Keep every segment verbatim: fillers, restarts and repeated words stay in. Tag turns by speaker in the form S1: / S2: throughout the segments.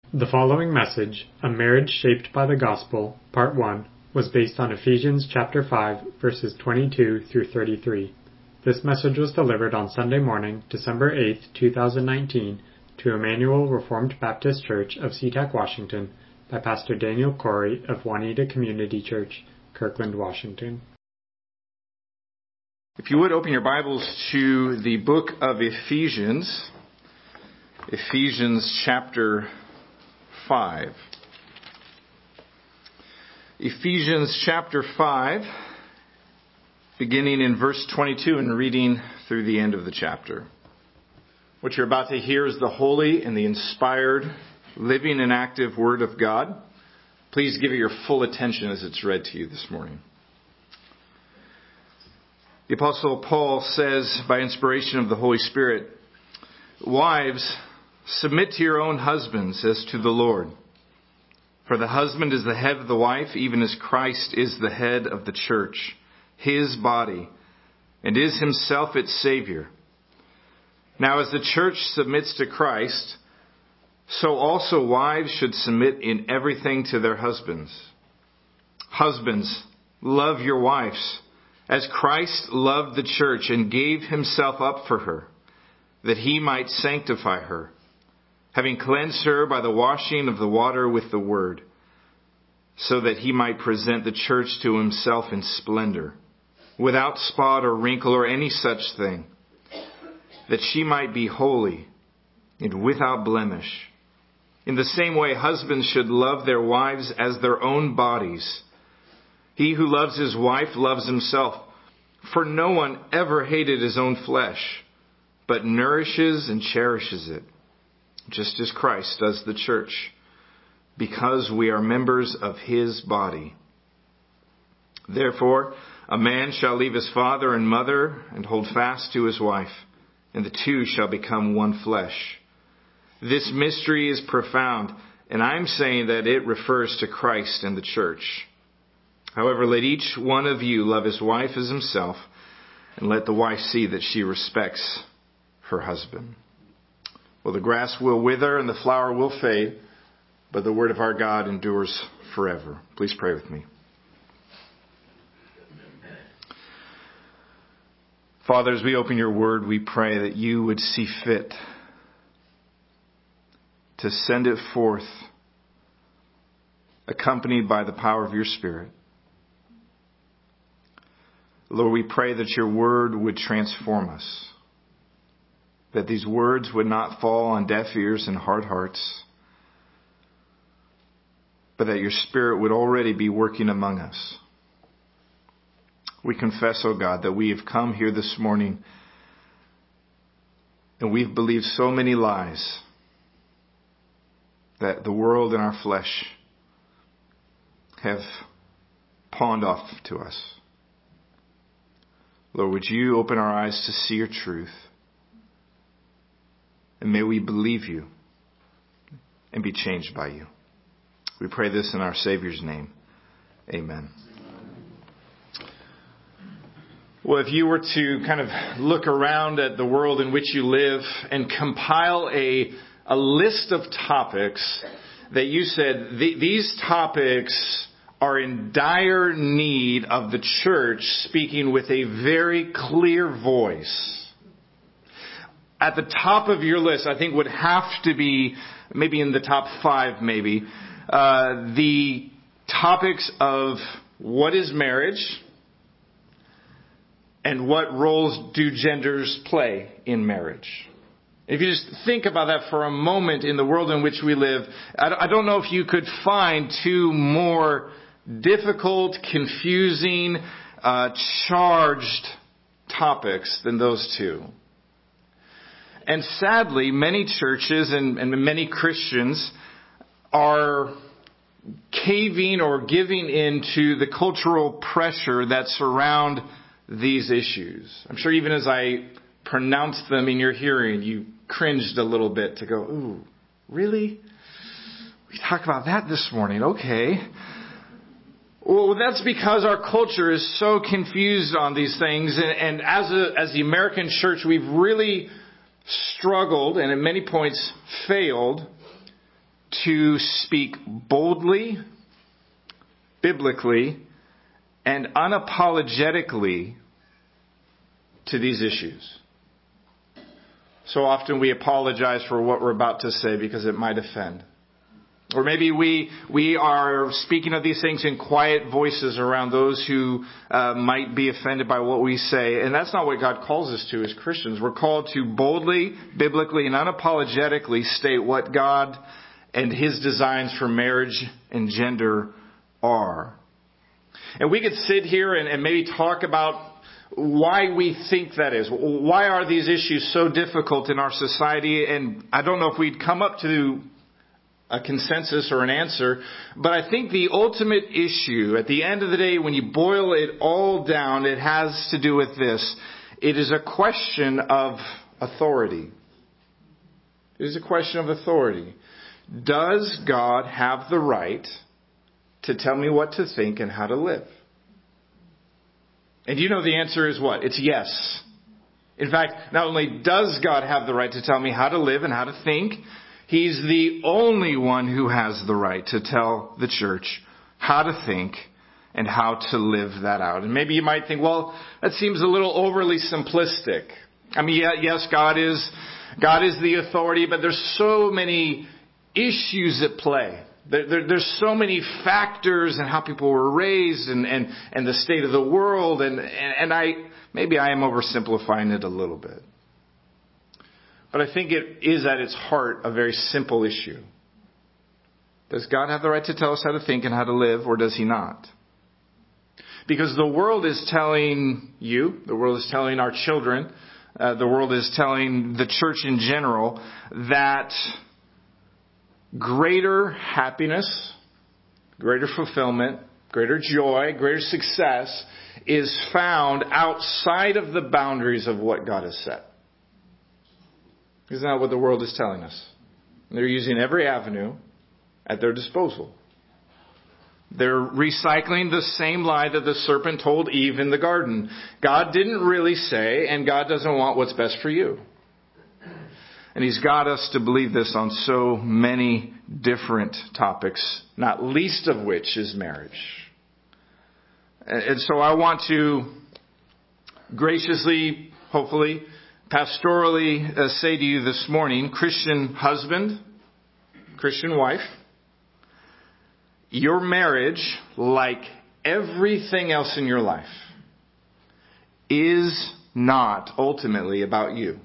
S1: The following message, A Marriage Shaped by the Gospel, Part one, was based on Ephesians chapter five, verses twenty-two through thirty-three. This message was delivered on Sunday morning, December eighth, two thousand nineteen, to Emmanuel Reformed Baptist Church of SeaTac, Washington, by Pastor Daniel Corey of Juanita Community Church, Kirkland, Washington.
S2: If you would open your Bibles to the book of Ephesians, Ephesians chapter five. Ephesians chapter five, beginning in verse twenty-two and reading through the end of the chapter. What you're about to hear is the holy and the inspired, living and active Word of God. Please give it your full attention as it's read to you this morning. The Apostle Paul says, by inspiration of the Holy Spirit, "Wives, submit to your own husbands as to the Lord. For the husband is the head of the wife, even as Christ is the head of the church, his body, and is himself its Savior. Now as the church submits to Christ, so also wives should submit in everything to their husbands. Husbands, love your wives, as Christ loved the church and gave himself up for her, that he might sanctify her, having cleansed her by the washing of the water with the word, so that he might present the church to himself in splendor, without spot or wrinkle or any such thing, that she might be holy and without blemish. In the same way, husbands should love their wives as their own bodies. He who loves his wife loves himself, for no one ever hated his own flesh, but nourishes and cherishes it, just as Christ does the church, because we are members of his body. Therefore, a man shall leave his father and mother and hold fast to his wife, and the two shall become one flesh. This mystery is profound, and I am saying that it refers to Christ and the church. However, let each one of you love his wife as himself, and let the wife see that she respects her husband. Well, the grass will wither and the flower will fade, but the word of our God endures forever." Please pray with me. Father, as we open your word, we pray that you would see fit to send it forth, accompanied by the power of your Spirit. Lord, we pray that your word would transform us, that these words would not fall on deaf ears and hard hearts, but that your Spirit would already be working among us. We confess, O God, that we have come here this morning and we've believed so many lies that the world and our flesh have pawned off to us. Lord, would you open our eyes to see your truth? And may we believe you and be changed by you. We pray this in our Savior's name. Amen. Well, if you were to kind of look around at the world in which you live and compile a, a list of topics that you said, these topics are in dire need of the church speaking with a very clear voice, at the top of your list, I think would have to be, maybe in the top five maybe, uh, the topics of what is marriage and what roles do genders play in marriage. If you just think about that for a moment in the world in which we live, I don't know if you could find two more difficult, confusing, uh, charged topics than those two. And sadly, many churches and, and many Christians are caving or giving into the cultural pressure that surround these issues. I'm sure even as I pronounced them in your hearing, you cringed a little bit to go, "Ooh, really? We talk about that this morning? Okay." Well, that's because our culture is so confused on these things. And, and as a, as the American church, we've really struggled and at many points failed to speak boldly, biblically, and unapologetically to these issues. So often we apologize for what we're about to say because it might offend. Or maybe we we are speaking of these things in quiet voices around those who uh, might be offended by what we say. And that's not what God calls us to as Christians. We're called to boldly, biblically, and unapologetically state what God and His designs for marriage and gender are. And we could sit here and, and maybe talk about why we think that is. Why are these issues so difficult in our society? And I don't know if we'd come up to a consensus or an answer, but I think the ultimate issue, at the end of the day, when you boil it all down, it has to do with this. It is a question of authority. It is a question of authority. Does God have the right to tell me what to think and how to live? And you know the answer is what? It's yes. In fact, not only does God have the right to tell me how to live and how to think, He's the only one who has the right to tell the church how to think and how to live that out. And maybe you might think, well, that seems a little overly simplistic. I mean, yeah, yes, God is, God is the authority, but there's so many issues at play. There, there, there's so many factors in how people were raised and, and, and the state of the world. And, and, and I, maybe I am oversimplifying it a little bit. But I think it is at its heart a very simple issue. Does God have the right to tell us how to think and how to live, or does He not? Because the world is telling you, the world is telling our children, uh, the world is telling the church in general that greater happiness, greater fulfillment, greater joy, greater success is found outside of the boundaries of what God has set. Isn't that what the world is telling us? They're using every avenue at their disposal. They're recycling the same lie that the serpent told Eve in the garden. God didn't really say, and God doesn't want what's best for you. And He's got us to believe this on so many different topics, not least of which is marriage. And so I want to graciously, hopefully, pastorally uh, say to you this morning, Christian husband, Christian wife, your marriage, like everything else in your life, is not ultimately about you.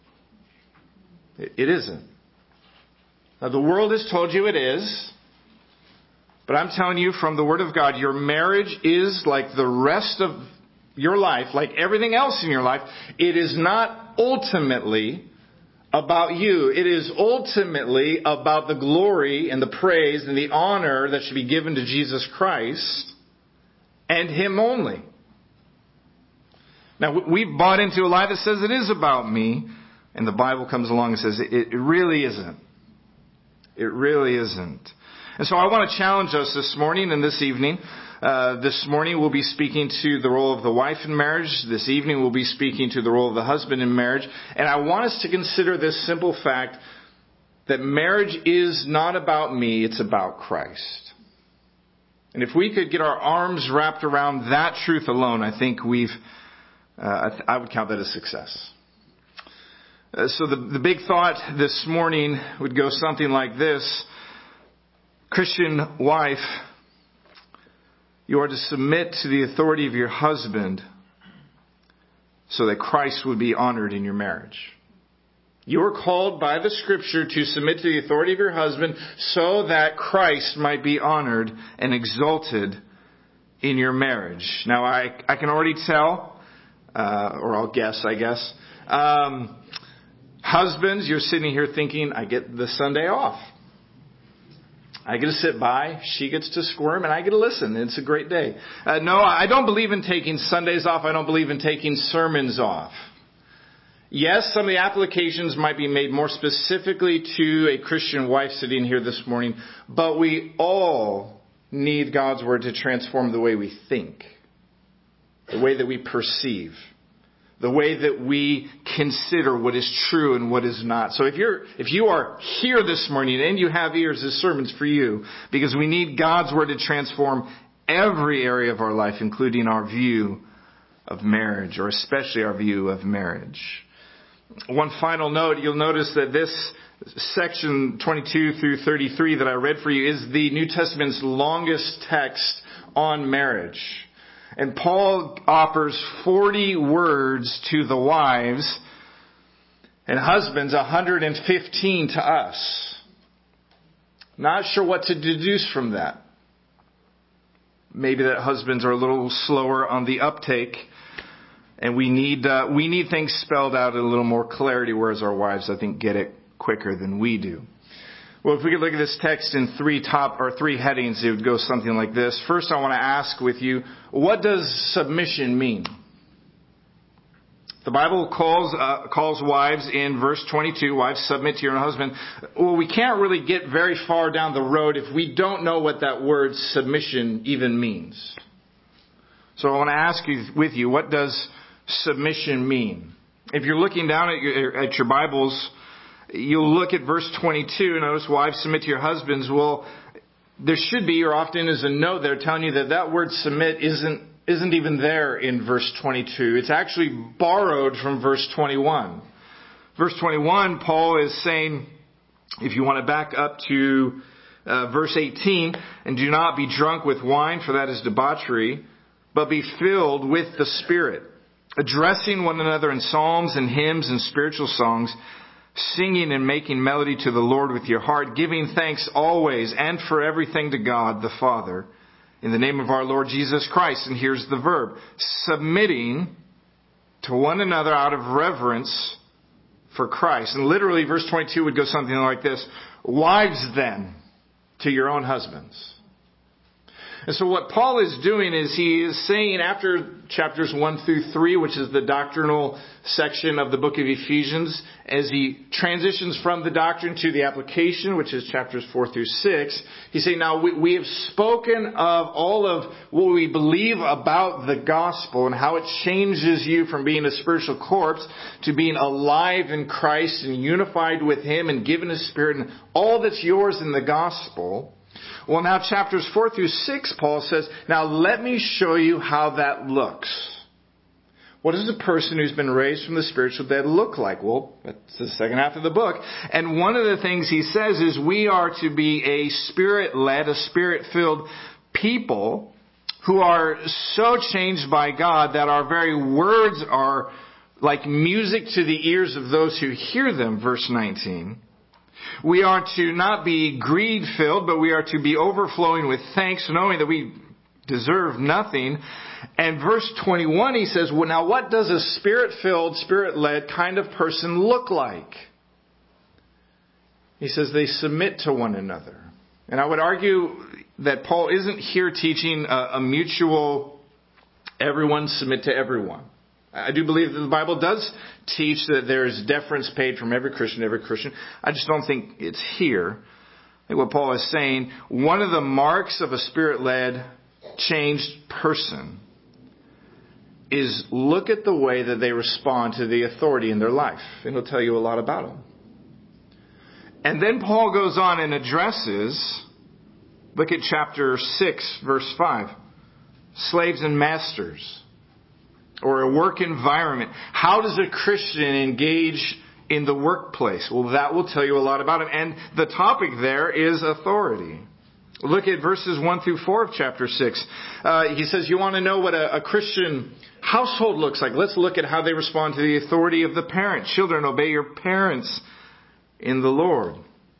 S2: It isn't. Now, the world has told you it is, but I'm telling you from the Word of God, your marriage is like the rest of your life, like everything else in your life. It is not ultimately about you. It is ultimately about the glory and the praise and the honor that should be given to Jesus Christ and Him only. Now, we've bought into a lie that says it is about me, and the Bible comes along and says it, it really isn't. It really isn't. And so I want to challenge us this morning and this evening. Uh, this morning we'll be speaking to the role of the wife in marriage. This evening we'll be speaking to the role of the husband in marriage. And I want us to consider this simple fact that marriage is not about me, it's about Christ. And if we could get our arms wrapped around that truth alone, I think we've, uh, I, th- I would count that as success. Uh, so the, the big thought this morning would go something like this. Christian wife, you are to submit to the authority of your husband so that Christ would be honored in your marriage. You are called by the Scripture to submit to the authority of your husband so that Christ might be honored and exalted in your marriage. Now, I, I can already tell, uh, or I'll guess, I guess. Um, husbands, you're sitting here thinking, I get the Sunday off. I get to sit by, she gets to squirm, and I get to listen. It's a great day. Uh, no, I don't believe in taking Sundays off. I don't believe in taking sermons off. Yes, some of the applications might be made more specifically to a Christian wife sitting here this morning, but we all need God's Word to transform the way we think, the way that we perceive, the way that we consider what is true and what is not. So if you're, if you are here this morning and you have ears, this sermon's for you, because we need God's Word to transform every area of our life, including our view of marriage, or especially our view of marriage. One final note, you'll notice that this section twenty-two through thirty-three that I read for you is the New Testament's longest text on marriage. And Paul offers forty words to the wives, and husbands one hundred fifteen to us. Not sure what to deduce from that. Maybe that husbands are a little slower on the uptake, and we need uh, we need things spelled out in a little more clarity, whereas our wives, I think, get it quicker than we do. Well, if we could look at this text in three top or three headings, it would go something like this. First, I want to ask with you, what does submission mean? The Bible calls uh, calls wives in verse twenty-two, wives, submit to your own husband. Well, we can't really get very far down the road if we don't know what that word submission even means. So I want to ask you with you, what does submission mean? If you're looking down at your, at your Bibles, you'll look at verse twenty-two. Notice, wives, submit to your husbands. Well, there should be, or often is a note there telling you that that word submit isn't isn't even there in verse twenty-two. It's actually borrowed from verse twenty-one. Verse twenty-one, Paul is saying, if you want to back up to uh, verse eighteen, and do not be drunk with wine, for that is debauchery, but be filled with the Spirit, addressing one another in psalms and hymns and spiritual songs, singing and making melody to the Lord with your heart, giving thanks always and for everything to God the Father, in the name of our Lord Jesus Christ. And here's the verb, submitting to one another out of reverence for Christ. And literally, verse twenty-two would go something like this, wives then, to your own husbands. And so what Paul is doing is he is saying, after chapters one through three, which is the doctrinal section of the book of Ephesians, as he transitions from the doctrine to the application, which is chapters four through six, he's saying, now we, we have spoken of all of what we believe about the gospel and how it changes you from being a spiritual corpse to being alive in Christ and unified with Him and given His Spirit and all that's yours in the gospel. Well, now chapters four through six, Paul says, now let me show you how that looks. What does a person who's been raised from the spiritual dead look like? Well, that's the second half of the book. And one of the things he says is we are to be a Spirit-led, a Spirit-filled people who are so changed by God that our very words are like music to the ears of those who hear them, verse nineteen. We are to not be greed-filled, but we are to be overflowing with thanks, knowing that we deserve nothing. And verse twenty-one, he says, well, now what does a Spirit-filled, Spirit-led kind of person look like? He says they submit to one another. And I would argue that Paul isn't here teaching a, a mutual, everyone submit to everyone. I do believe that the Bible does teach that there is deference paid from every Christian to every Christian. I just don't think it's here. I think what Paul is saying, one of the marks of a Spirit-led, changed person is look at the way that they respond to the authority in their life. And he'll tell you a lot about them. And then Paul goes on and addresses, look at chapter six, verse five, slaves and masters. Or a work environment. How does a Christian engage in the workplace? Well, that will tell you a lot about him. And the topic there is authority. Look at verses one through four of chapter six. Uh, he says, you want to know what a, a Christian household looks like? Let's look at how they respond to the authority of the parent. Children, obey your parents in the Lord.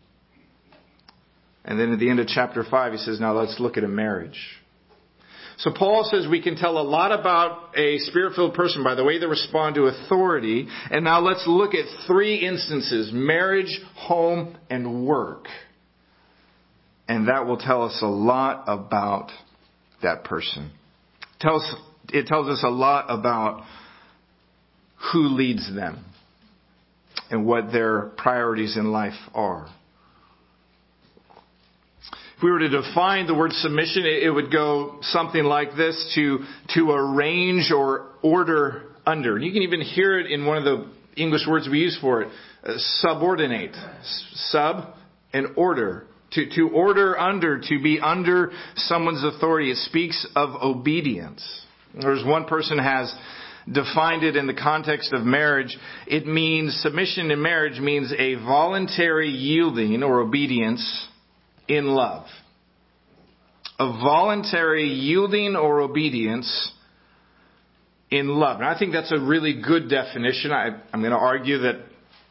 S2: And then at the end of chapter five, he says, now let's look at a marriage. So Paul says we can tell a lot about a Spirit-filled person by the way they respond to authority. And now let's look at three instances, marriage, home, and work. And that will tell us a lot about that person. It tells, it tells us a lot about who leads them and what their priorities in life are. If we were to define the word submission, it would go something like this, to, to arrange or order under. And you can even hear it in one of the English words we use for it, uh, subordinate, sub and order. To, to order under, to be under someone's authority. It speaks of obedience. There's one person has defined it in the context of marriage. It means, submission in marriage means a voluntary yielding or obedience in love. A voluntary yielding or obedience in love. And I think that's a really good definition. I, I'm going to argue that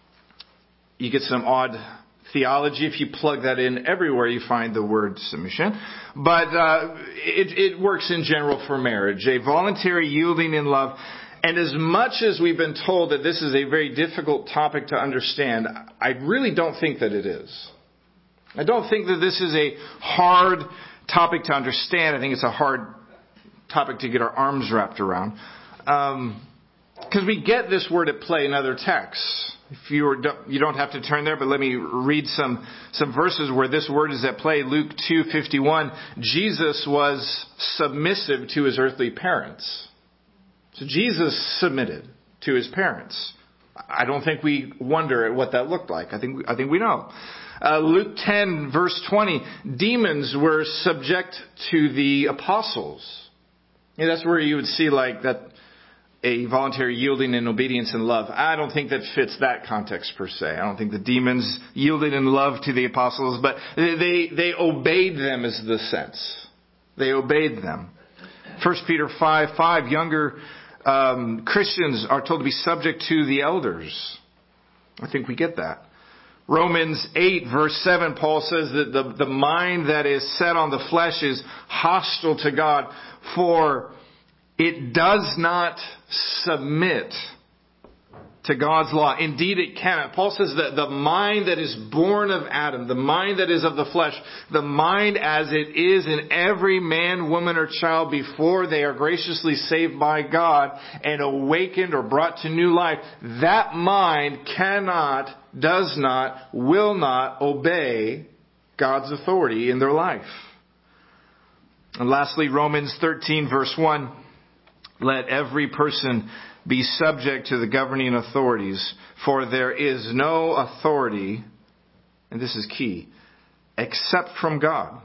S2: you get some odd theology if you plug that in everywhere you find the word submission. But uh, it, it works in general for marriage. A voluntary yielding in love. And as much as we've been told that this is a very difficult topic to understand, I really don't think that it is. I don't think that this is a hard topic to understand. I think it's a hard topic to get our arms wrapped around. Um, because we get this word at play in other texts. If you were, you don't have to turn there, but let me read some, some verses where this word is at play. Luke two fifty-one, Jesus was submissive to his earthly parents. So Jesus submitted to his parents. I don't think we wonder at what that looked like. I think, I think we know. Uh, Luke ten verse twenty, demons were subject to the apostles. And that's where you would see like that, a voluntary yielding in obedience and love. I don't think that fits that context per se. I don't think the demons yielded in love to the apostles, but they, they obeyed them is the sense. They obeyed them. First Peter five five, younger um, Christians are told to be subject to the elders. I think we get that. Romans eight verse seven, Paul says that the, the mind that is set on the flesh is hostile to God, for it does not submit to God's law. Indeed, it cannot. Paul says that the mind that is born of Adam, the mind that is of the flesh, the mind as it is in every man, woman, or child before they are graciously saved by God and awakened or brought to new life, that mind cannot, does not, will not obey God's authority in their life. And lastly, Romans thirteen verse one, let every person be subject to the governing authorities, for there is no authority, and this is key, except from God.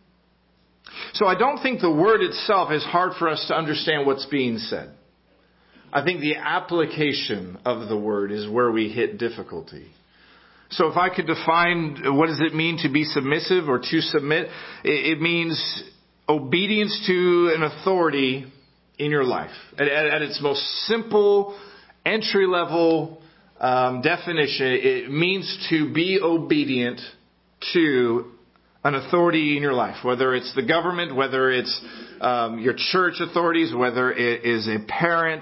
S2: So I don't think the word itself is hard for us to understand what's being said. I think the application of the word is where we hit difficulty. So if I could define what does it mean to be submissive or to submit, it means obedience to an authority in your life. At, at, at its most simple, entry-level um, definition, it means to be obedient to an authority in your life, whether it's the government, whether it's um, your church authorities, whether it is a parent,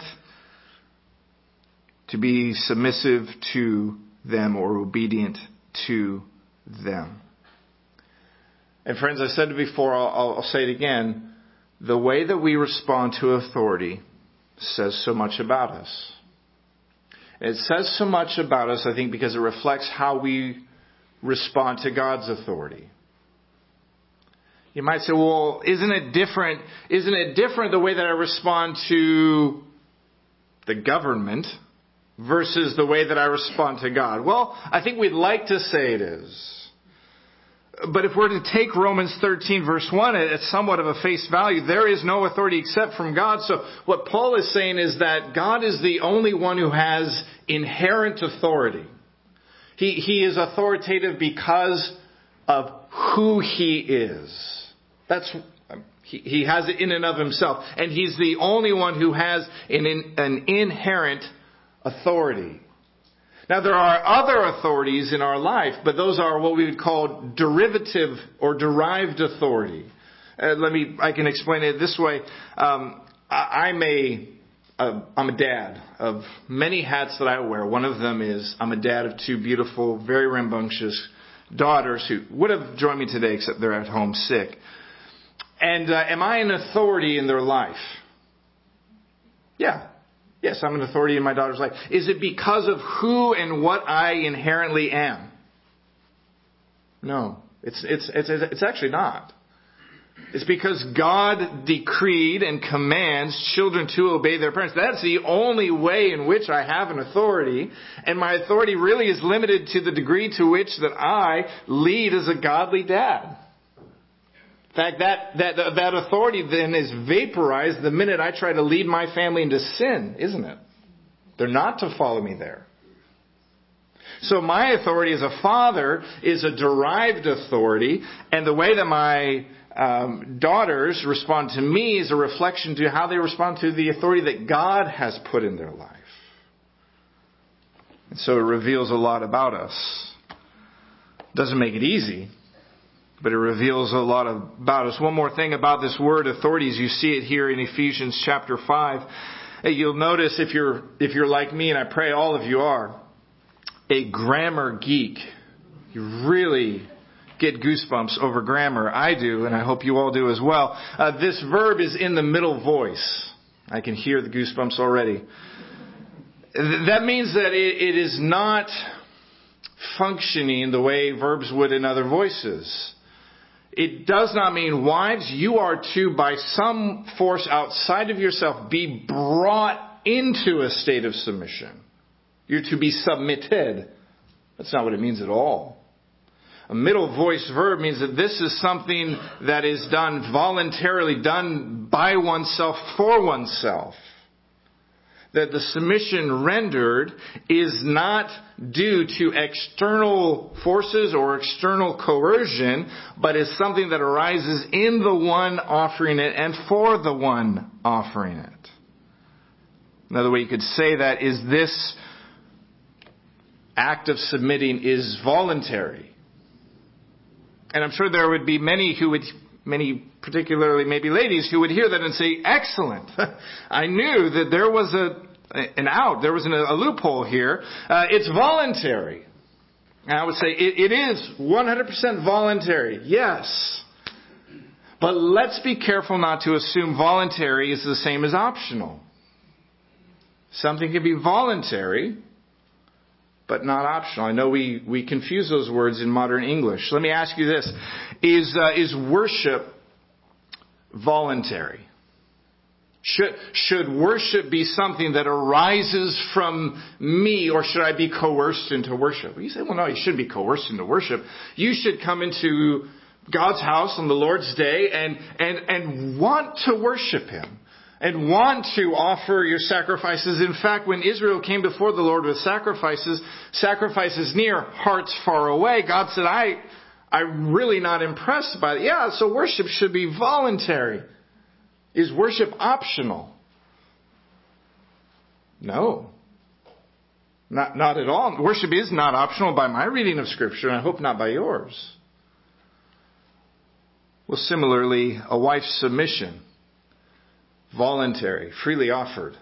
S2: to be submissive to them or obedient to them. And friends, I said it before, I'll, I'll say it again. The way that we respond to authority says so much about us. It says so much about us, I think, because it reflects how we respond to God's authority. You might say, well, isn't it different? Isn't it different the way that I respond to the government versus the way that I respond to God? Well, I think we'd like to say it is. But if we're to take Romans thirteen verse one at somewhat of a face value, there is no authority except from God. So what Paul is saying is that God is the only one who has inherent authority. He, he is authoritative because of who he is. That's, he, he has it in and of himself. And he's the only one who has an, an inherent authority. Now, there are other authorities in our life, but those are what we would call derivative or derived authority. Uh, let me, I can explain it this way. Um, I, I'm a, a, I'm a dad of many hats that I wear. One of them is I'm a dad of two beautiful, very rambunctious daughters who would have joined me today, except they're at home sick. And uh, am I an authority in their life? Yeah. Yes, I'm an authority in my daughter's life. Is it because of who and what I inherently am? No, it's it's it's it's actually not. It's because God decreed and commands children to obey their parents. That's the only way in which I have an authority. And my authority really is limited to the degree to which that I lead as a godly dad. In fact, that, that, that authority then is vaporized the minute I try to lead my family into sin, isn't it? They're not to follow me there. So my authority as a father is a derived authority, and the way that my um, daughters respond to me is a reflection to how they respond to the authority that God has put in their life. And so it reveals a lot about us. Doesn't make it easy, but it reveals a lot about us. One more thing about this word authorities. You see it here in Ephesians chapter five. You'll notice if you're if you're like me, and I pray all of you are, a grammar geek. You really get goosebumps over grammar. I do, and I hope you all do as well. Uh, this verb is in the middle voice. I can hear the goosebumps already. That means that it, it is not functioning the way verbs would in other voices. It does not mean, wives, you are to, by some force outside of yourself, be brought into a state of submission. You're to be submitted. That's not what it means at all. A middle voice verb means that this is something that is done voluntarily, done by oneself, for oneself. That the submission rendered is not due to external forces or external coercion, but is something that arises in the one offering it and for the one offering it. Another way you could say that is this act of submitting is voluntary. And I'm sure there would be many who would, many particularly maybe ladies, who would hear that and say, excellent. I knew that there was a an out, there was an, a loophole here. Uh, it's voluntary. And I would say it, it is one hundred percent voluntary. Yes. But let's be careful not to assume voluntary is the same as optional. Something can be voluntary, but not optional. I know we, we confuse those words in modern English. Let me ask you this. Is, uh, is worship voluntary? Should, should worship be something that arises from me, or should I be coerced into worship? You say, well, no, you shouldn't be coerced into worship. You should come into God's house on the Lord's day and, and, and want to worship Him. And want to offer your sacrifices. In fact, when Israel came before the Lord with sacrifices, sacrifices near, hearts far away, God said, I, I'm really not impressed by it. Yeah, so worship should be voluntary. Is worship optional? No. Not, not at all. Worship is not optional by my reading of Scripture, and I hope not by yours. Well, similarly, a wife's submission. Voluntary, freely offered,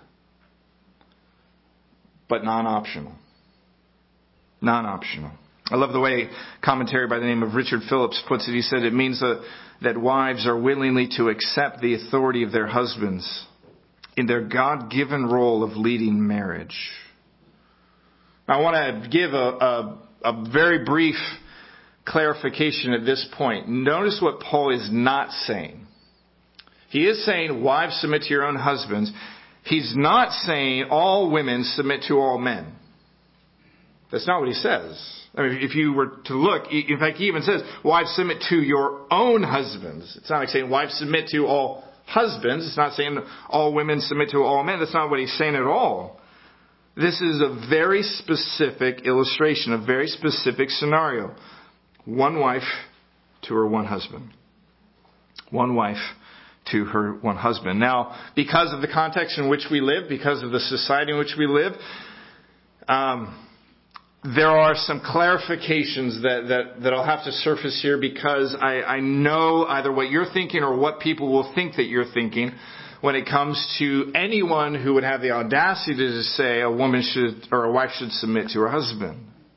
S2: but non-optional. Non-optional. I love the way a commentary by the name of Richard Phillips puts it. He said it means that, that wives are willingly to accept the authority of their husbands in their God-given role of leading marriage. I want to give a, a, a very brief clarification at this point. Notice what Paul is not saying. He is saying, wives, submit to your own husbands. He's not saying all women submit to all men. That's not what he says. I mean, if you were to look, in fact, he even says, wives, submit to your own husbands. It's not like saying, wives, submit to all husbands. It's not saying all women submit to all men. That's not what he's saying at all. This is a very specific illustration, a very specific scenario. One wife to her one husband. One wife to her one husband. Now, because of the context in which we live, because of the society in which we live, um, there are some clarifications that, that, that I'll have to surface here, because I, I know either what you're thinking or what people will think that you're thinking when it comes to anyone who would have the audacity to say a woman should, or a wife should submit to her husband.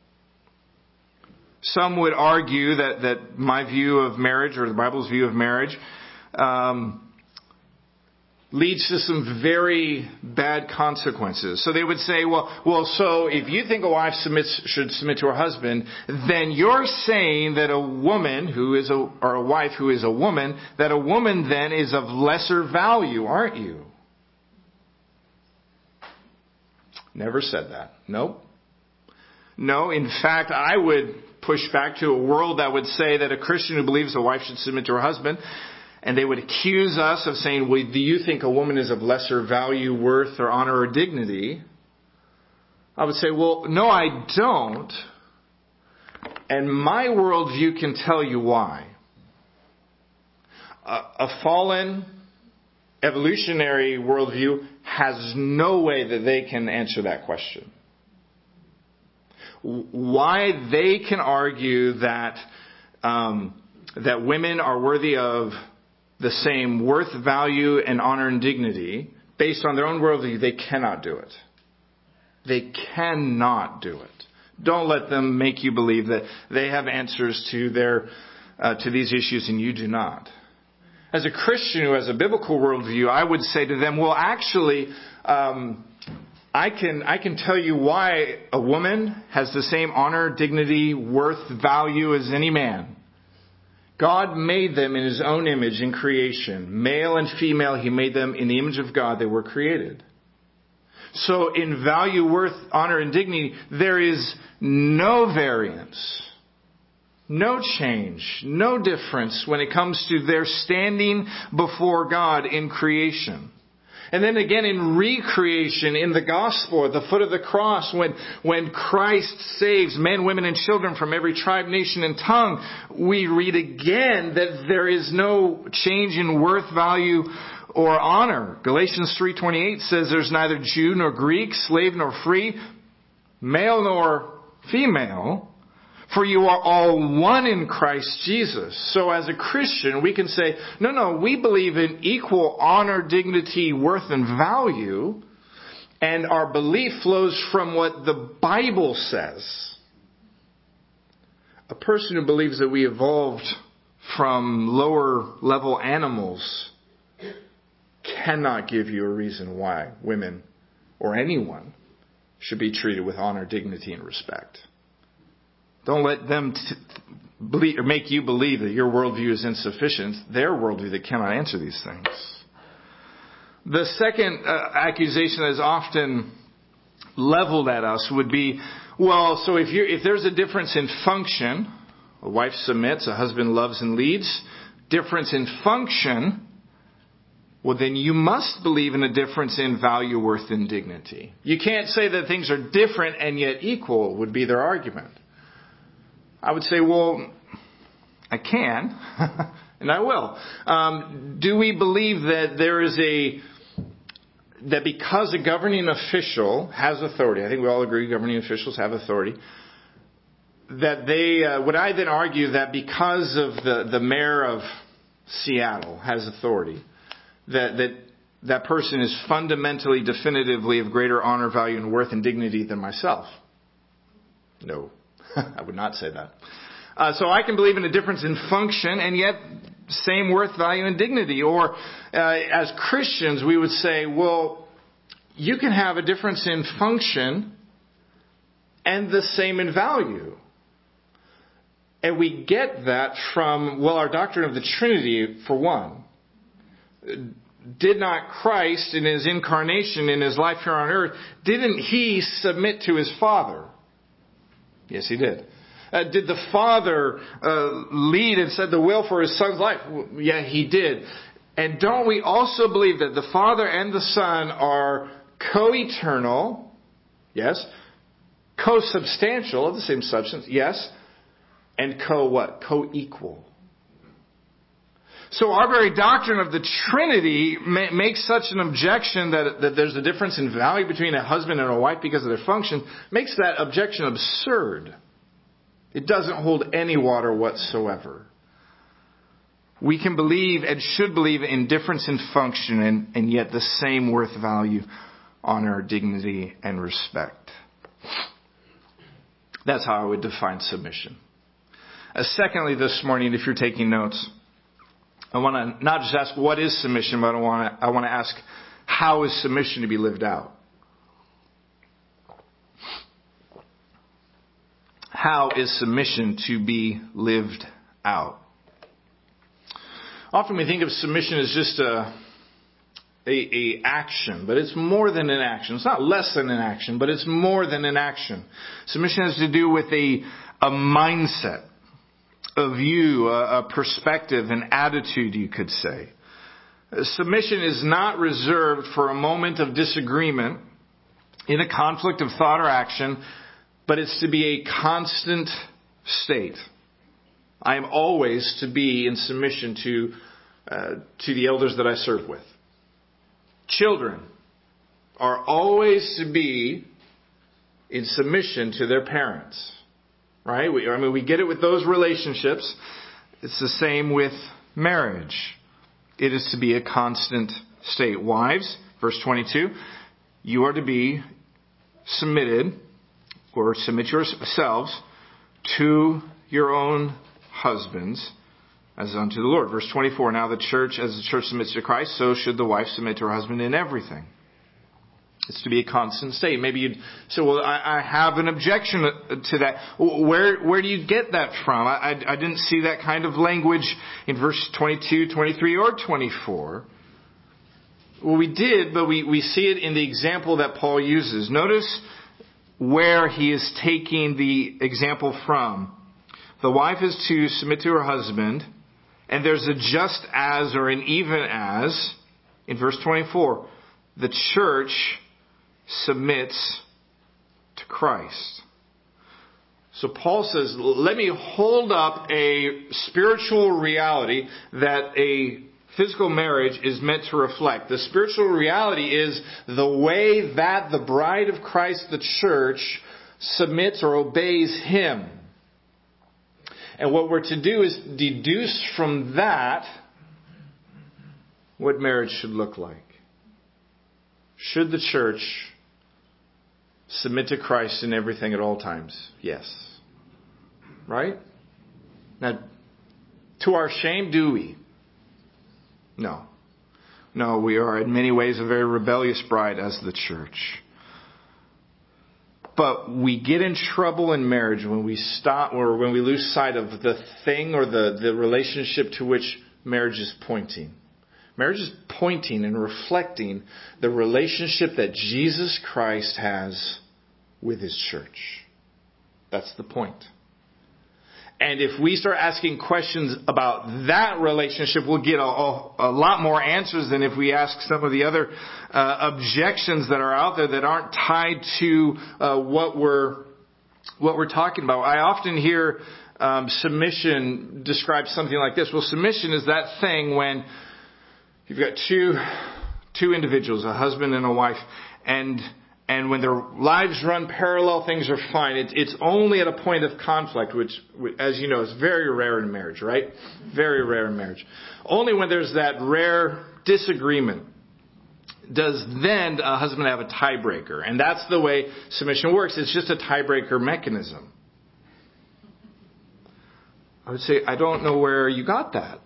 S2: Some would argue that, that my view of marriage, or the Bible's view of marriage, Um, leads to some very bad consequences. So they would say, well, well, so if you think a wife submits, should submit to her husband, then you're saying that a woman who is a, or a wife who is a woman, that a woman then is of lesser value, aren't you? Never said that. Nope. No, in fact, I would push back to a world that would say that a Christian who believes a wife should submit to her husband, and they would accuse us of saying, well, do you think a woman is of lesser value, worth, or honor, or dignity? I would say, well, no, I don't. And my worldview can tell you why. A, a fallen, evolutionary worldview has no way that they can answer that question. Why they can argue that um, that women are worthy of the same worth, value, and honor and dignity based on their own worldview, they cannot do it. They cannot do it. Don't let them make you believe that they have answers to their uh, to these issues and you do not. As a Christian who has a biblical worldview, I would say to them, well, actually, um, I can I can tell you why a woman has the same honor, dignity, worth, value as any man. God made them in His own image in creation. Male and female, He made them in the image of God. They were created. So in value, worth, honor, and dignity, there is no variance, no change, no difference when it comes to their standing before God in creation. And then again in recreation, in the gospel, at the foot of the cross, when, when Christ saves men, women, and children from every tribe, nation, and tongue, we read again that there is no change in worth, value, or honor. Galatians three twenty-eight says there's neither Jew nor Greek, slave nor free, male nor female, for you are all one in Christ Jesus. So as a Christian, we can say, no, no, we believe in equal honor, dignity, worth, and value. And our belief flows from what the Bible says. A person who believes that we evolved from lower level animals cannot give you a reason why women or anyone should be treated with honor, dignity, and respect. Don't let them t- believe, or make you believe that your worldview is insufficient. Their worldview that cannot answer these things. The second uh, accusation that is often leveled at us would be, well, so if you if there's a difference in function, a wife submits, a husband loves and leads, difference in function, well, then you must believe in a difference in value, worth, and dignity. You can't say that things are different and yet equal, would be their argument. I would say, well, I can, and I will. Um, do we believe that there is a, that because a governing official has authority, I think we all agree governing officials have authority, that they, uh, would I then argue that because of the, the mayor of Seattle has authority, that, that that person is fundamentally, definitively of greater honor, value, and worth and dignity than myself? No. I would not say that. Uh, so I can believe in a difference in function and yet same worth, value, and dignity. Or uh, as Christians, we would say, well, you can have a difference in function and the same in value. And we get that from, well, our doctrine of the Trinity, for one. Did not Christ, in His incarnation, in His life here on earth, didn't He submit to His Father? Yes, He did. Uh, did the Father uh, lead and set the will for His Son's life? Well, yeah, He did. And don't we also believe that the Father and the Son are co-eternal? Yes. Co-substantial, of the same substance? Yes. And co-what? Co-equal. So our very doctrine of the Trinity ma- makes such an objection that, that there's a difference in value between a husband and a wife because of their function, makes that objection absurd. It doesn't hold any water whatsoever. We can believe and should believe in difference in function and, and yet the same worth, value, honor, dignity, and respect. That's how I would define submission. Uh, secondly, this morning, if you're taking notes, I want to not just ask what is submission, but I want to, I want to ask how is submission to be lived out? How is submission to be lived out? Often we think of submission as just a, a, a action, but it's more than an action. It's not less than an action, but it's more than an action. Submission has to do with a, a mindset, a view, a, a perspective, an attitude, you could say. Submission is not reserved for a moment of disagreement in a conflict of thought or action, but it's to be a constant state. I am always to be in submission to uh, to the elders that I serve with. Children are always to be in submission to their parents. Right? We, I mean, we get it with those relationships. It's the same with marriage. It is to be a constant state. Wives, verse twenty-two, you are to be submitted or submit yourselves to your own husbands as unto the Lord. Verse twenty-four, now the church, as the church submits to Christ, so should the wife submit to her husband in everything. It's to be a constant state. Maybe you'd say, well, I, I have an objection to that. Where where do you get that from? I, I, I didn't see that kind of language in verse twenty-two, twenty-three, or twenty-four. Well, we did, but we, we see it in the example that Paul uses. Notice where he is taking the example from. The wife is to submit to her husband, and there's a just as or an even as in verse twenty-four. The church submits to Christ. So Paul says, let me hold up a spiritual reality that a physical marriage is meant to reflect. The spiritual reality is the way that the bride of Christ, the church, submits or obeys Him. And what we're to do is deduce from that what marriage should look like. Should the church submit to Christ in everything at all times? Yes. Right? Now, to our shame, do we? No. No, we are in many ways a very rebellious bride as the church. But we get in trouble in marriage when we stop or when we lose sight of the thing or the, the relationship to which marriage is pointing. Marriage is pointing and reflecting the relationship that Jesus Christ has with His church. That's the point. And if we start asking questions about that relationship, we'll get a, a, a lot more answers than if we ask some of the other uh, objections that are out there that aren't tied to uh, what we're what we're talking about. I often hear um, submission described something like this. Well, submission is that thing when you've got two two individuals, a husband and a wife, and and when their lives run parallel, things are fine. It, it's only at a point of conflict, which, as you know, is very rare in marriage, right? Very rare in marriage. Only when there's that rare disagreement does then a husband have a tiebreaker. And that's the way submission works. It's just a tiebreaker mechanism. I would say, I don't know where you got that.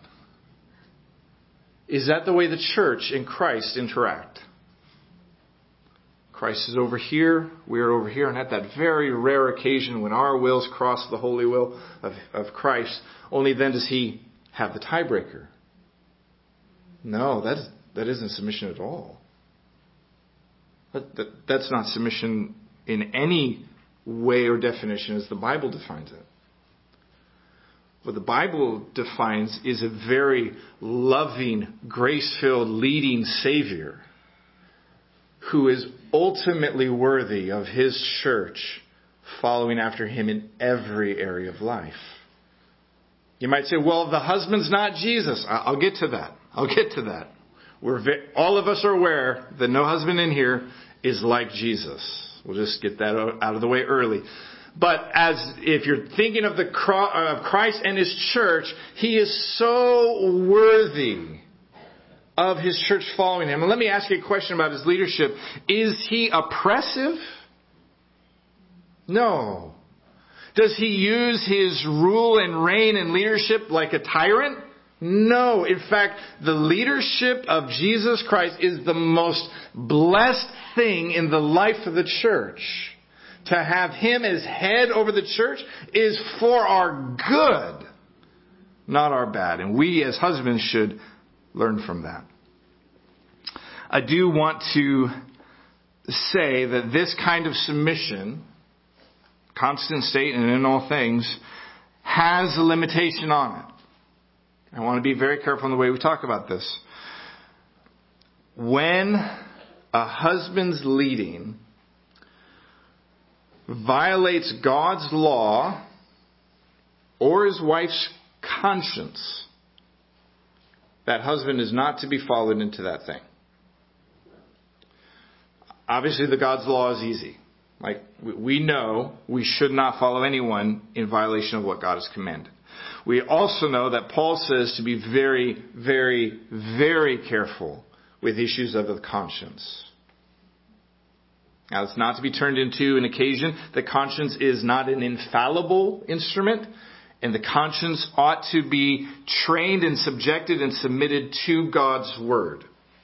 S2: Is that the way the church and Christ interact? Christ is over here, we are over here, and at that very rare occasion when our wills cross the holy will of, of Christ, only then does He have the tiebreaker. No, that, is, that isn't submission at all. That, that, that's not submission in any way or definition as the Bible defines it. What the Bible defines is a very loving, grace-filled, leading Savior who is ultimately worthy of His church following after Him in every area of life. You might say, well, the husband's not Jesus. I'll get to that. I'll get to that. We're ve- all of us are aware that no husband in here is like Jesus. We'll just get that out of the way early. But as if you're thinking of the cro- of Christ and His church, He is so worthy of His church following Him. And let me ask you a question about His leadership. Is He oppressive? No. Does He use His rule and reign and leadership like a tyrant? No. In fact, the leadership of Jesus Christ is the most blessed thing in the life of the church. To have Him as head over the church is for our good, not our bad. And we as husbands should learn from that. I do want to say that this kind of submission, constant state and in all things, has a limitation on it. I want to be very careful in the way we talk about this. When a husband's leading violates God's law or his wife's conscience, that husband is not to be followed into that thing. Obviously, the God's law is easy. Like, we know we should not follow anyone in violation of what God has commanded. We also know that Paul says to be very, very, very careful with issues of the conscience. Now, it's not to be turned into an occasion. The conscience is not an infallible instrument, and the conscience ought to be trained and subjected and submitted to God's word.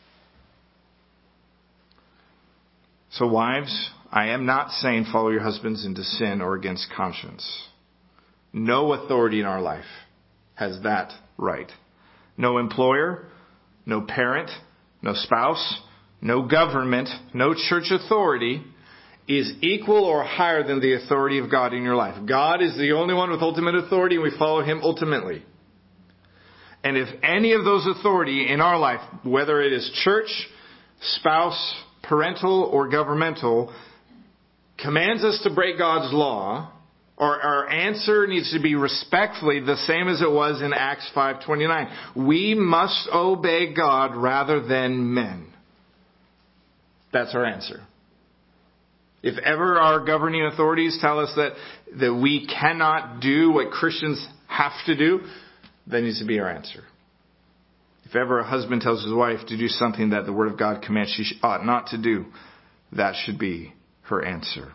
S2: So wives, I am not saying follow your husbands into sin or against conscience. No authority in our life has that right. No employer, no parent, no spouse, no government, no church authority is equal or higher than the authority of God in your life. God is the only one with ultimate authority, and we follow Him ultimately. And if any of those authority in our life, whether it is church, spouse, parental, or governmental, commands us to break God's law, our, our answer needs to be respectfully the same as it was in Acts five twenty-nine. We must obey God rather than men. That's our answer. If ever our governing authorities tell us that, that we cannot do what Christians have to do, that needs to be our answer. If ever a husband tells his wife to do something that the Word of God commands she ought not to do, that should be her answer.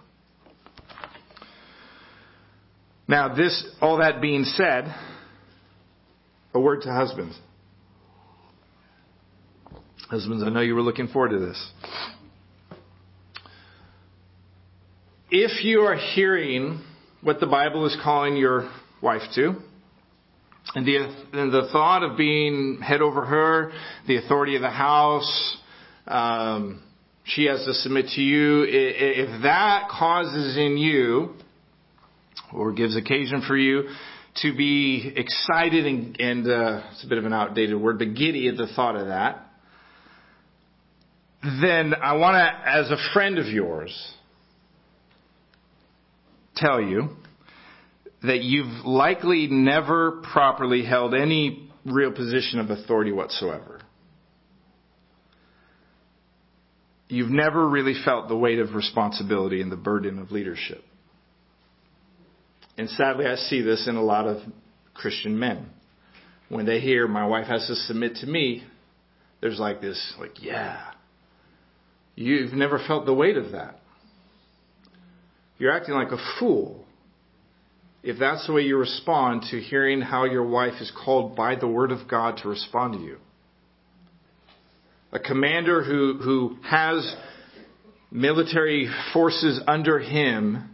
S2: Now, this, all that being said, a word to husbands. Husbands, I know you were looking forward to this. If you are hearing what the Bible is calling your wife to, and the, and the thought of being head over her, the authority of the house, um, she has to submit to you, if that causes in you, or gives occasion for you, to be excited and, and uh, it's a bit of an outdated word, but giddy at the thought of that, then I want to, as a friend of yours, tell you that you've likely never properly held any real position of authority whatsoever. You've never really felt the weight of responsibility and the burden of leadership. And sadly, I see this in a lot of Christian men. When they hear my wife has to submit to me, there's like this, like, yeah. You've never felt the weight of that. You're acting like a fool if that's the way you respond to hearing how your wife is called by the Word of God to respond to you. A commander who, who has military forces under him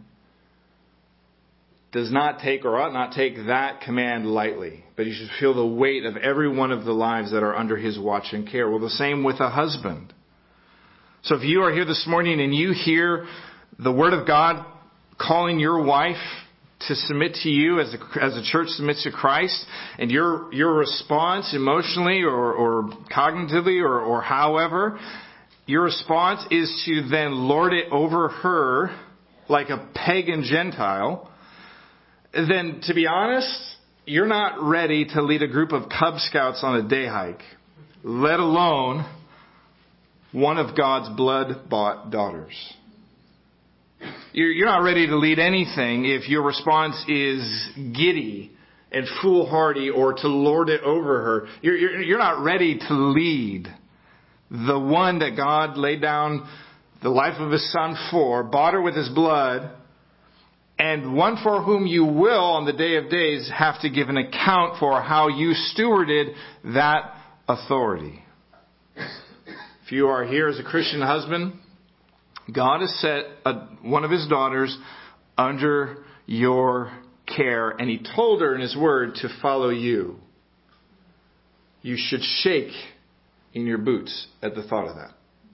S2: does not take or ought not take that command lightly. But he should feel the weight of every one of the lives that are under his watch and care. Well, the same with a husband. So if you are here this morning and you hear the Word of God calling your wife to submit to you as a, as a church submits to Christ, and your your response emotionally or, or cognitively or, or however, your response is to then lord it over her like a pagan Gentile, then to be honest, you're not ready to lead a group of Cub Scouts on a day hike, let alone one of God's blood-bought daughters. You're not ready to lead anything if your response is giddy and foolhardy or to lord it over her. You're, you're, you're not ready to lead the one that God laid down the life of His Son for, bought her with His blood, and one for whom you will on the day of days have to give an account for how you stewarded that authority. If you are here as a Christian husband, God has set a, one of His daughters under your care, and He told her in His word to follow you. You should shake in your boots at the thought of that.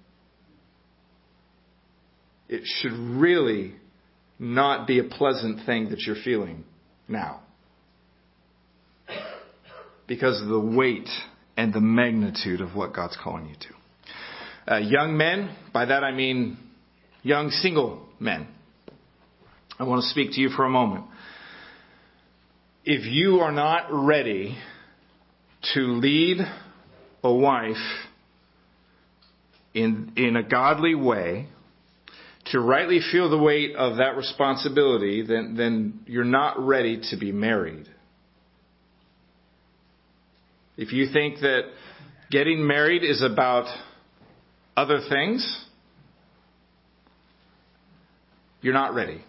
S2: It should really not be a pleasant thing that you're feeling now, because of the weight and the magnitude of what God's calling you to. Uh, young men, by that I mean young single men. I want to speak to you for a moment. If you are not ready to lead a wife in, in a godly way, to rightly feel the weight of that responsibility, then, then you're not ready to be married. If you think that getting married is about other things, you're not ready.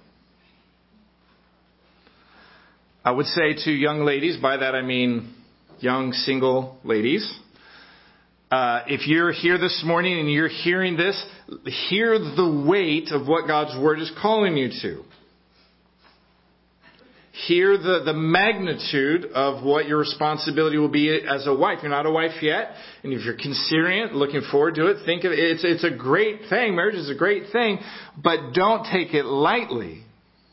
S2: I would say to young ladies, by that I mean young single ladies, uh, if you're here this morning and you're hearing this, hear the weight of what God's Word is calling you to. Hear the, the magnitude of what your responsibility will be as a wife. You're not a wife yet, and if you're considering it, looking forward to it, think of it. It's, it's a great thing. Marriage is a great thing, but don't take it lightly.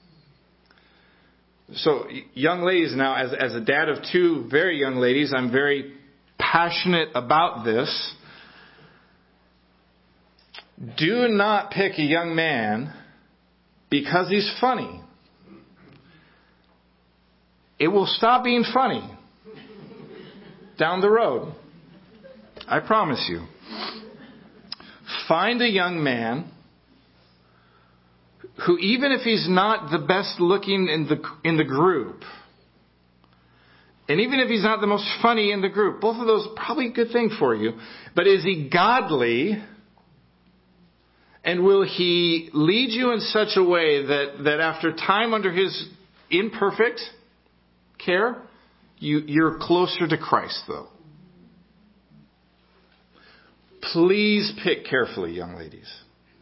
S2: So, young ladies, now, as, as a dad of two very young ladies, I'm very passionate about this. Do not pick a young man because he's funny. It will stop being funny down the road. I promise you. Find a young man who, even if he's not the best looking in the in the group, and even if he's not the most funny in the group, both of those are probably a good thing for you, but is he godly? And will he lead you in such a way that, that after time under his imperfect care, you, you're closer to Christ, though? Please pick carefully, young ladies.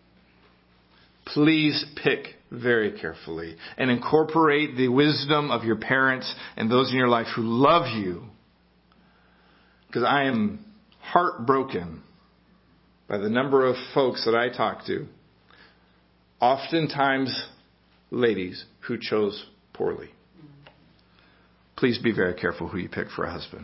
S2: Please pick very carefully and incorporate the wisdom of your parents and those in your life who love you. Because I am heartbroken by the number of folks that I talk to, oftentimes ladies who chose poorly. Please be very careful who you pick for a husband.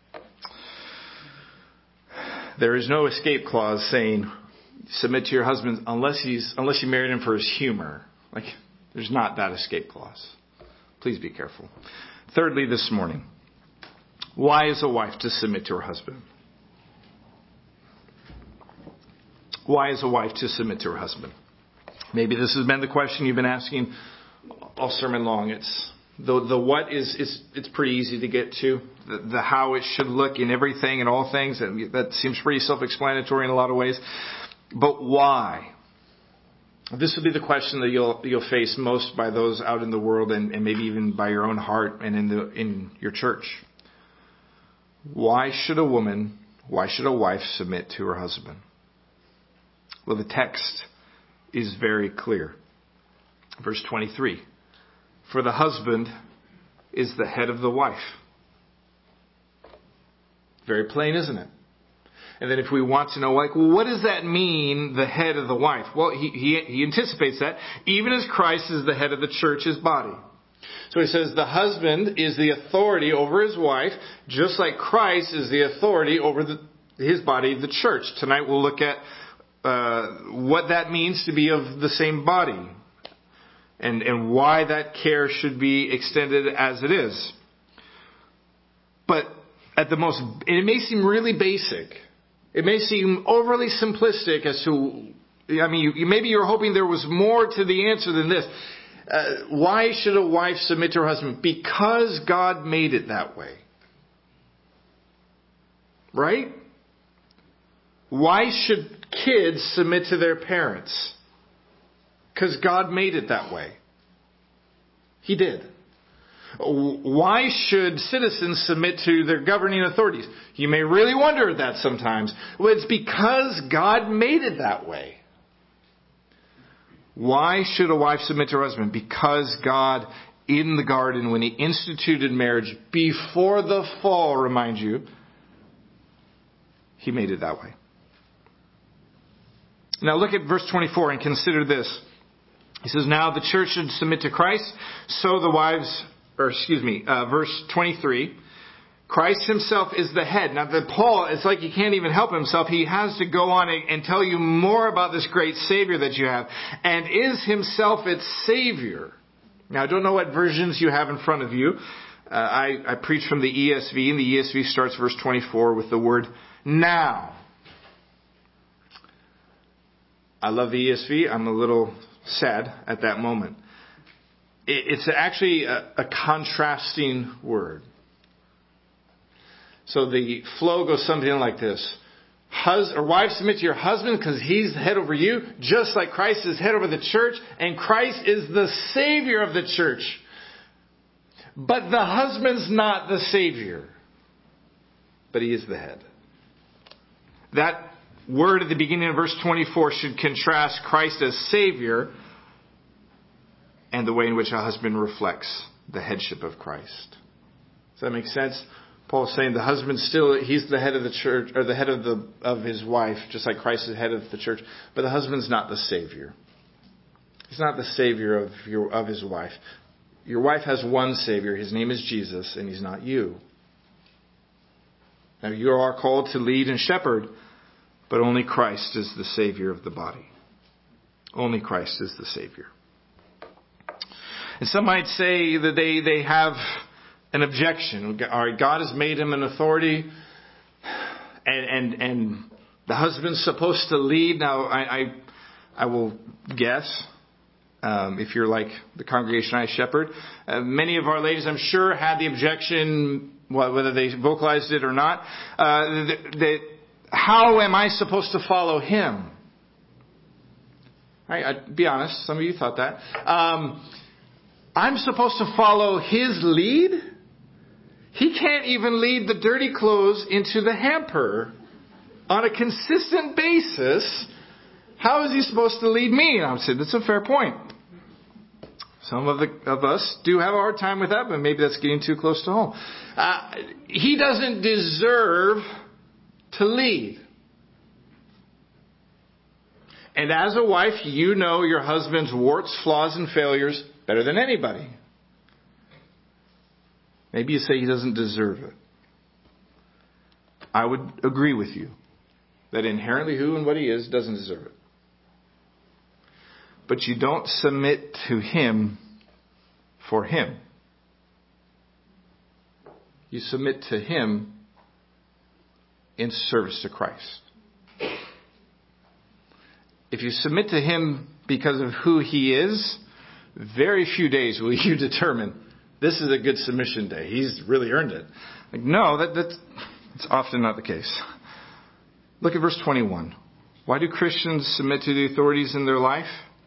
S2: There is no escape clause saying submit to your husband unless he's unless you married him for his humor. Like, there's not that escape clause. Please be careful. Thirdly, this morning, why is a wife to submit to her husband? Why is a wife to submit to her husband? Maybe this has been the question you've been asking all sermon long. It's the the what is is it's pretty easy to get to. The, the how it should look in everything and all things, and that seems pretty self-explanatory in a lot of ways. But why? This will be the question that you'll you'll face most by those out in the world, and, and maybe even by your own heart and in the in your church. Why should a woman, why should a wife submit to her husband? Well, the text is very clear. Verse twenty-three. For the husband is the head of the wife. Very plain, isn't it? And then if we want to know, like, well, what does that mean, the head of the wife? Well, he, he, he anticipates that, even as Christ is the head of the church, his body. So he says the husband is the authority over his wife, just like Christ is the authority over the, his body, the church. Tonight we'll look at uh, what that means to be of the same body, and, and why that care should be extended as it is. But at the most, it may seem really basic. It may seem overly simplistic as to, I mean, you, maybe you're hoping there was more to the answer than this. Uh, why should a wife submit to her husband? Because God made it that way. Right? Why should kids submit to their parents? Because God made it that way. He did. Why should citizens submit to their governing authorities? You may really wonder that sometimes. Well, it's because God made it that way. Why should a wife submit to her husband? Because God, in the garden, when He instituted marriage before the fall, remind you, He made it that way. Now look at verse twenty-four and consider this. He says, now the church should submit to Christ, so the wives, or excuse me, uh, verse twenty-three, Christ Himself is the head. Now that Paul, it's like he can't even help himself. He has to go on and tell you more about this great Savior that you have, and is Himself its Savior. Now I don't know what versions you have in front of you. Uh, I, I preach from the E S V, and the E S V starts verse twenty-four with the word now. I love the E S V. I'm a little sad at that moment. It's actually a, a contrasting word. So the flow goes something like this. Hus- or wives, submit to your husband because he's the head over you, just like Christ is head over the church, and Christ is the Savior of the church. But the husband's not the Savior, but he is the head. That word at the beginning of verse twenty-four should contrast Christ as Savior and the way in which a husband reflects the headship of Christ. Does that make sense? Paul's saying the husband still, he's the head of the church, or the head of the of his wife, just like Christ is the head of the church. But the husband's not the Savior. He's not the Savior of your of his wife. Your wife has one Savior. His name is Jesus, and He's not you. Now you are called to lead and shepherd, but only Christ is the Savior of the body. Only Christ is the Savior. And some might say that they, they have an objection. All right, God has made him an authority, and and, and the husband's supposed to lead. Now, I I, I will guess, um, if you're like the congregation I shepherd, uh, many of our ladies, I'm sure, had the objection, whether they vocalized it or not, uh, that, that how am I supposed to follow him? Right, I'd be honest, some of you thought that. Um, I'm supposed to follow his lead? He can't even lead the dirty clothes into the hamper on a consistent basis. How is he supposed to lead me? And I would say that's a fair point. Some of, the, of us do have a hard time with that, but maybe that's getting too close to home. Uh, he doesn't deserve to lead. And as a wife, you know your husband's warts, flaws, and failures better than anybody. Maybe you say he doesn't deserve it. I would agree with you that inherently who and what he is doesn't deserve it. But you don't submit to him for him. You submit to him in service to Christ. If you submit to him because of who he is, very few days will you determine this is a good submission day. He's really earned it. Like, no, that, that's, that's often not the case. Look at verse twenty-one. Why do Christians submit to the authorities in their life?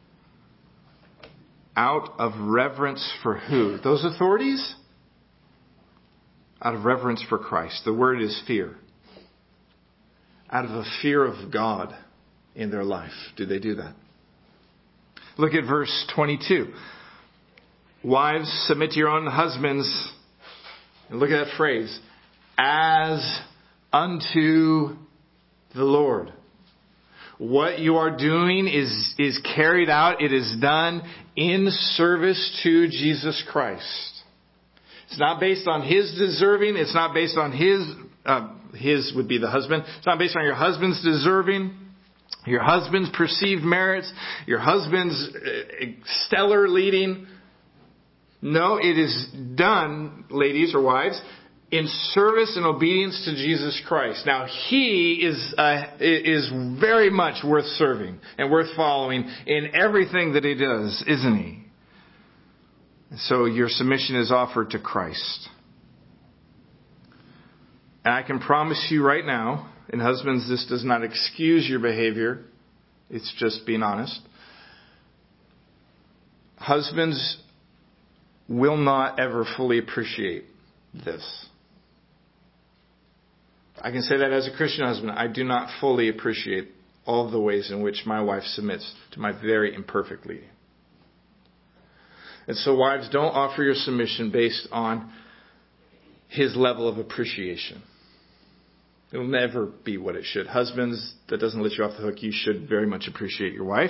S2: Out of reverence for who? Those authorities? Out of reverence for Christ. The word is fear. Out of a fear of God in their life, do they do that? Look at verse twenty-two. Wives, submit to your own husbands. And look at that phrase. As unto the Lord. What you are doing is, is carried out. It is done in service to Jesus Christ. It's not based on his deserving. It's not based on his, uh, his would be the husband. It's not based on your husband's deserving. Your husband's perceived merits. Your husband's stellar leading. No, it is done, ladies or wives, in service and obedience to Jesus Christ. Now, he is uh, is very much worth serving and worth following in everything that he does, isn't he? So your submission is offered to Christ. And I can promise you right now, and husbands, this does not excuse your behavior. It's just being honest. Husbands, will not ever fully appreciate this. I can say that as a Christian husband, I do not fully appreciate all of the ways in which my wife submits to my very imperfect leading. And so wives, don't offer your submission based on his level of appreciation. It will never be what it should. Husbands, that doesn't let you off the hook. You should very much appreciate your wife.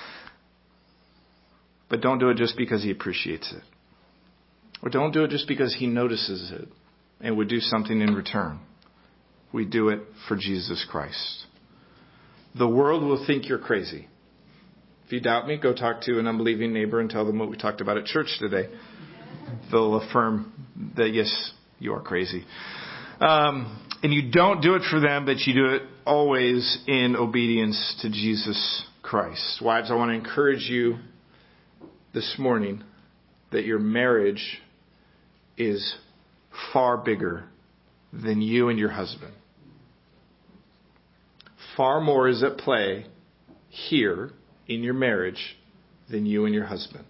S2: But don't do it just because he appreciates it. Or don't do it just because he notices it and would do something in return. We do it for Jesus Christ. The world will think you're crazy. If you doubt me, go talk to an unbelieving neighbor and tell them what we talked about at church today. They'll affirm that, yes, you are crazy. Um, and you don't do it for them, but you do it always in obedience to Jesus Christ. Wives, I want to encourage you this morning that your marriage is far bigger than you and your husband. Far more is at play here in your marriage than you and your husband.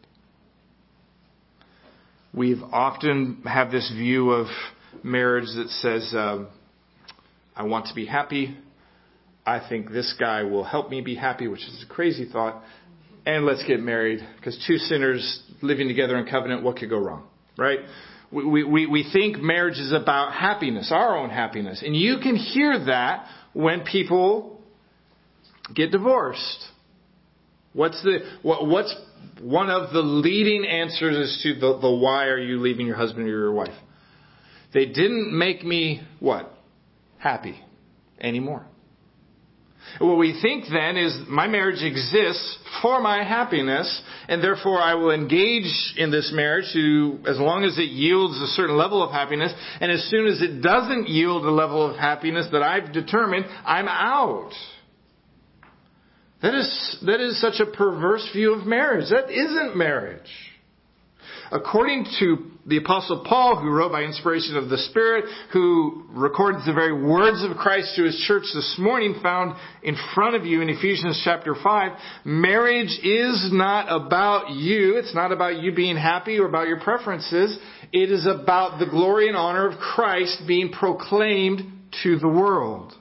S2: We've often have this view of marriage that says, um, I want to be happy. I think this guy will help me be happy, which is a crazy thought. And let's get married, because two sinners living together in covenant, what could go wrong, right? We, we, we think marriage is about happiness, our own happiness. And you can hear that when people get divorced. What's the what, what's one of the leading answers as to the, the why are you leaving your husband or your wife? They didn't make me what? Happy anymore. What we think then is my marriage exists for my happiness, and therefore I will engage in this marriage to, as long as it yields a certain level of happiness, and as soon as it doesn't yield a level of happiness that I've determined, I'm out. That is, that is such a perverse view of marriage. That isn't marriage. According to the Apostle Paul, who wrote by inspiration of the Spirit, who recorded the very words of Christ to his church this morning, found in front of you in Ephesians chapter five, marriage is not about you. It's not about you being happy or about your preferences. It is about the glory and honor of Christ being proclaimed to the world.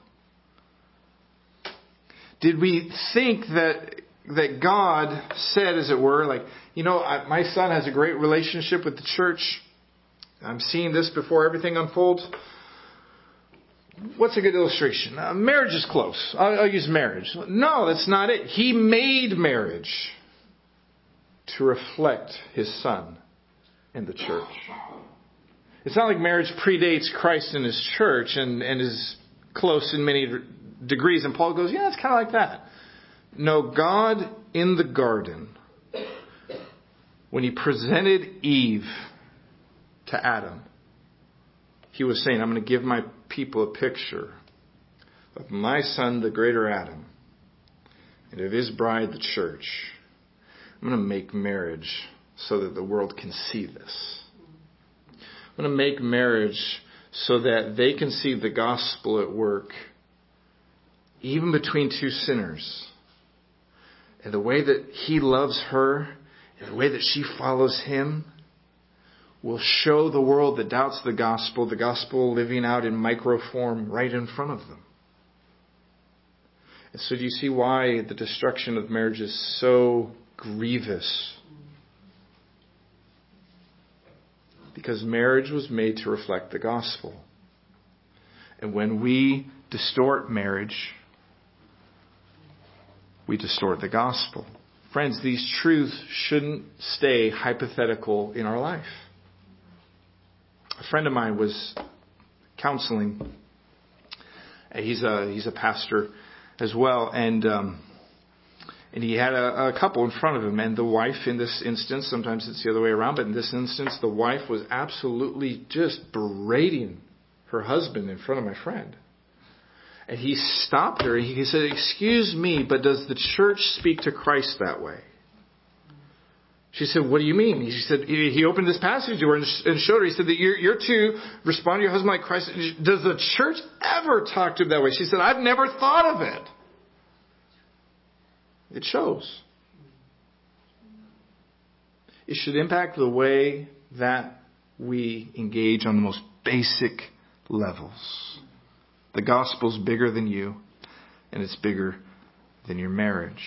S2: Did we think that that God said, as it were, like, you know, I, my son has a great relationship with the church. I'm seeing this before everything unfolds. What's a good illustration? Uh, marriage is close. I'll, I'll use marriage. No, that's not it. He made marriage to reflect his son in the church. It's not like marriage predates Christ and his church and, and is close in many degrees. And Paul goes, yeah, it's kind of like that. No, God in the garden, when he presented Eve to Adam, he was saying, I'm going to give my people a picture of my son, the greater Adam, and of his bride, the church. I'm going to make marriage so that the world can see this. I'm going to make marriage so that they can see the gospel at work, even between two sinners. And the way that he loves her, and the way that she follows him, will show the world that doubts the gospel, the gospel living out in micro form right in front of them. And so do you see why the destruction of marriage is so grievous? Because marriage was made to reflect the gospel. And when we distort marriage, we distort the gospel. Friends, these truths shouldn't stay hypothetical in our life. A friend of mine was counseling. He's a he's a pastor as well, and um, and he had a, a couple in front of him, and the wife in this instance, sometimes it's the other way around, but in this instance, the wife was absolutely just berating her husband in front of my friend. And he stopped her. He said, excuse me, but does the church speak to Christ that way? She said, what do you mean? He said, he opened this passage to her and showed her. He said that you're, you're to respond to your husband like Christ. Does the church ever talk to him that way? She said, I've never thought of it. It shows. It should impact the way that we engage on the most basic levels. The gospel's bigger than you, and it's bigger than your marriage.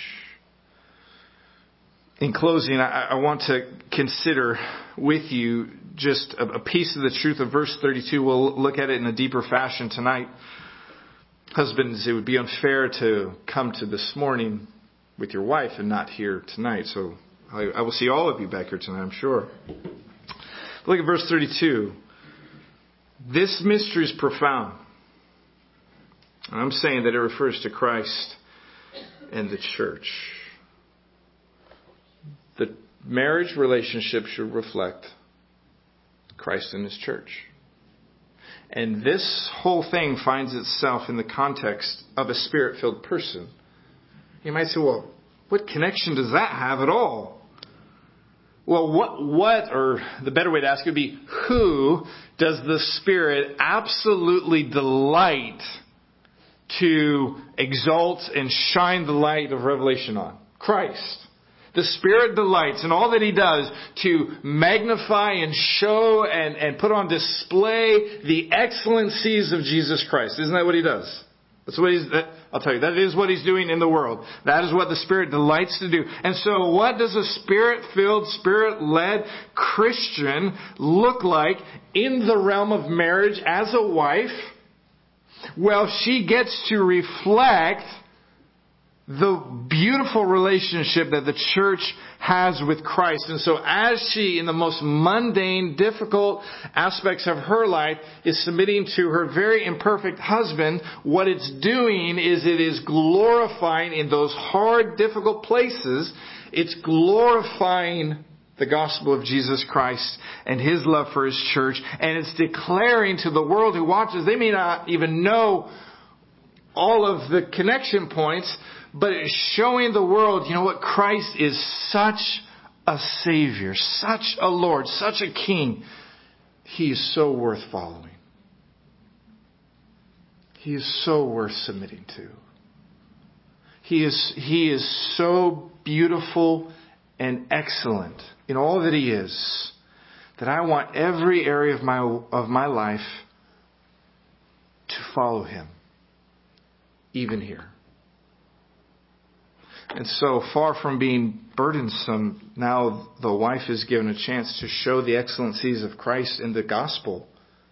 S2: In closing, I, I want to consider with you just a, a piece of the truth of verse thirty-two. We'll look at it in a deeper fashion tonight. Husbands, it would be unfair to come to this morning with your wife and not here tonight. So I, I will see all of you back here tonight, I'm sure. Look at verse thirty-two. This mystery is profound. And I'm saying that it refers to Christ and the church. The marriage relationship should reflect Christ and His church. And this whole thing finds itself in the context of a Spirit-filled person. You might say, well, what connection does that have at all? Well, what, what, or the better way to ask it would be, who does the Spirit absolutely delight to exalt and shine the light of revelation on? Christ. The Spirit delights in all that He does to magnify and show and, and put on display the excellencies of Jesus Christ. Isn't that what He does? That's what He's, that, I'll tell you, that is what He's doing in the world. That is what the Spirit delights to do. And so what does a Spirit-filled, Spirit-led Christian look like in the realm of marriage as a wife? Well, she gets to reflect the beautiful relationship that the church has with Christ. And so as she, in the most mundane, difficult aspects of her life, is submitting to her very imperfect husband, what it's doing is it is glorifying in those hard, difficult places, it's glorifying the gospel of Jesus Christ and His love for His church. And it's declaring to the world who watches, they may not even know all of the connection points, but it's showing the world, you know what, Christ is such a Savior, such a Lord, such a King. He is so worth following. He is so worth submitting to. He is, he is so beautiful and excellent in all that He is, that I want every area of my, of my life to follow Him, even here. And so, far from being burdensome, now the wife is given a chance to show the excellencies of Christ in the gospel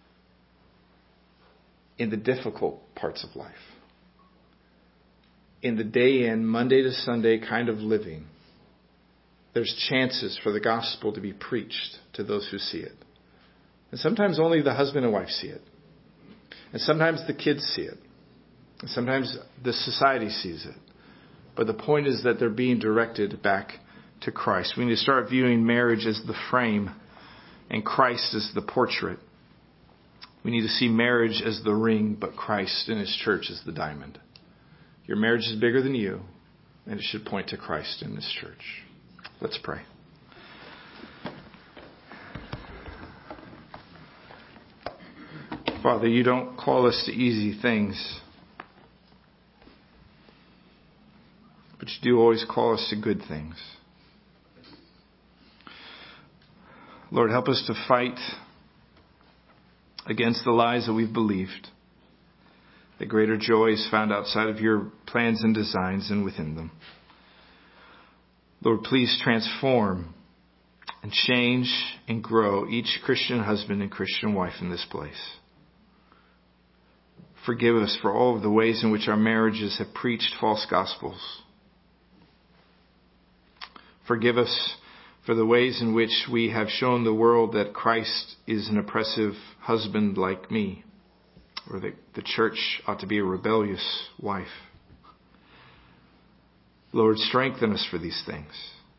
S2: in the difficult parts of life. In the day in, Monday to Sunday kind of living, there's chances for the gospel to be preached to those who see it. And sometimes only the husband and wife see it. And sometimes the kids see it. And sometimes the society sees it. But the point is that they're being directed back to Christ. We need to start viewing marriage as the frame and Christ as the portrait. We need to see marriage as the ring, but Christ and His church as the diamond. Your marriage is bigger than you, and it should point to Christ and His church. Let's pray. Father, You don't call us to easy things, but You do always call us to good things. Lord, help us to fight against the lies that we've believed. That greater joy is found outside of Your plans and designs and within them. Lord, please transform and change and grow each Christian husband and Christian wife in this place. Forgive us for all of the ways in which our marriages have preached false gospels. Forgive us for the ways in which we have shown the world that Christ is an oppressive husband like me, or that the church ought to be a rebellious wife. Lord, strengthen us for these things.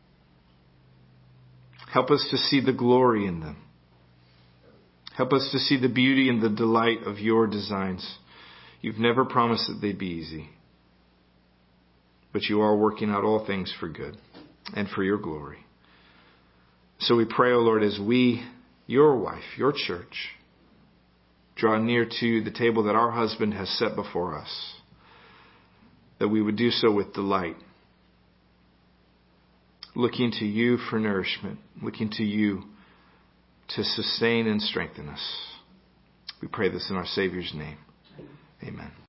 S2: Help us to see the glory in them. Help us to see the beauty and the delight of Your designs. You've never promised that they'd be easy, but You are working out all things for good and for Your glory. So we pray, O Lord, as we, Your wife, Your church, draw near to the table that our husband has set before us, that we would do so with delight, looking to You for nourishment, looking to You to sustain and strengthen us. We pray this in our Savior's name. Amen.